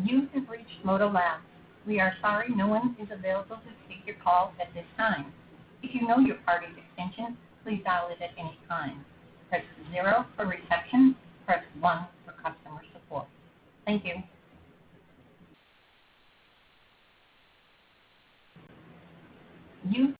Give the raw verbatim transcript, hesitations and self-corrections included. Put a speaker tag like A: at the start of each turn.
A: You have reached Moto Labs. We are sorry no one is available to take your call at this time. If you know your party's extension, please dial it at any time. Press zero for reception. Press one for customer support. Thank you. You